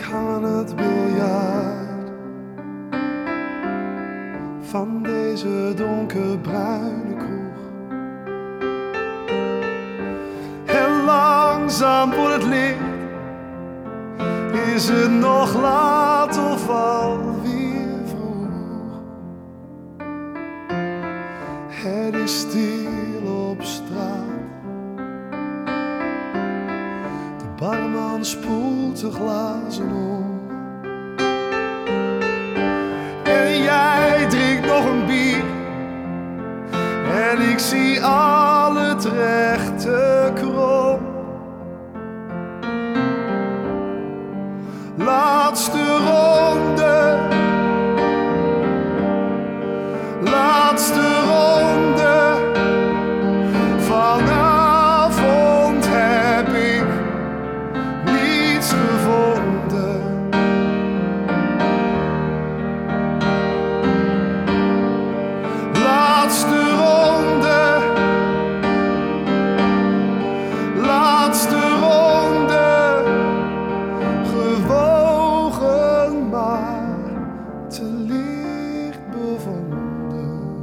hang aan het biljart van deze donkerbruine kroeg. En langzaam wordt het licht. Is het nog laat of alweer vroeg? Het is stil op straat. De barman spoelt de glazen om. En jij drinkt nog een bier. En ik zie al het rechte krom. Laatste ronde, laatste ronde. Vanavond heb ik niets gevonden. Laatste ronde, laatste ronde. Gewogen maar te licht bevonden.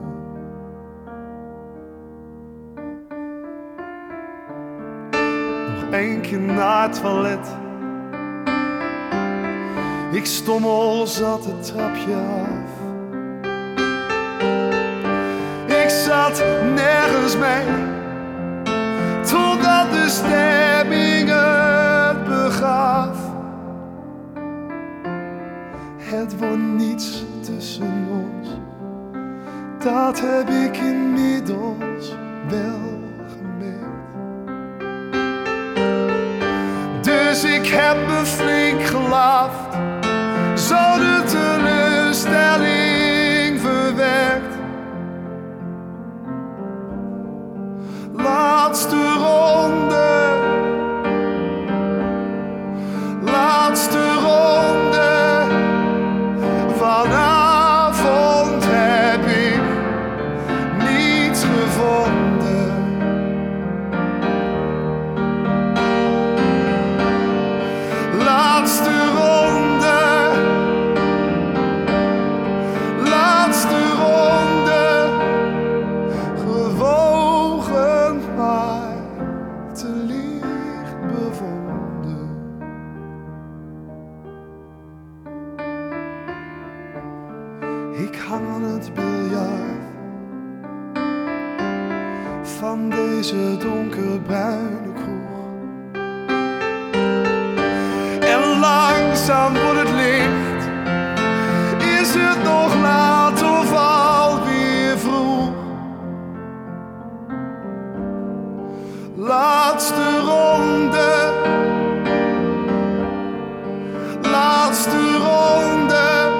Nog 1 keer naar het toilet. Ik stommel zat het trapje af. Ik zat nergens mee, totdat de stemming het begaf. Het wordt niets tussen ons, dat heb ik inmiddels wel gemerkt. Dus ik heb me flink gelaafd, zo de teleurstelling verwerkt. Laatste ronde, laatste ronde. Vanavond heb ik niets gevonden. Laatste ronde, laatste ronde. Gewogen maar te licht bevonden. Ik hang aan het biljart van deze donkerbruine kroeg. En langzaam wordt het licht. Is het nog laat of alweer vroeg? Laatste ronde, laatste ronde.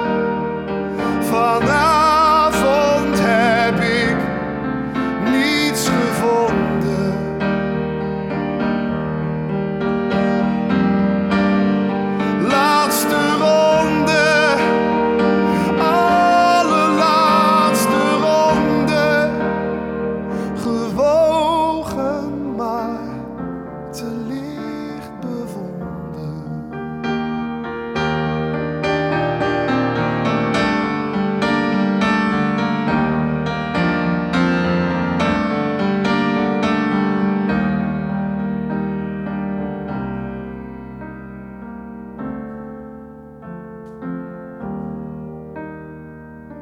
Vanavond heb ik niets gevonden. Laatste ronde, allerlaatste ronde. Gewogen maar te licht bevonden.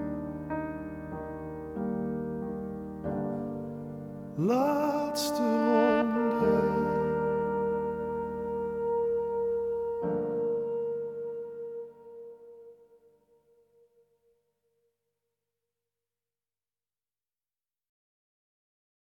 Laatste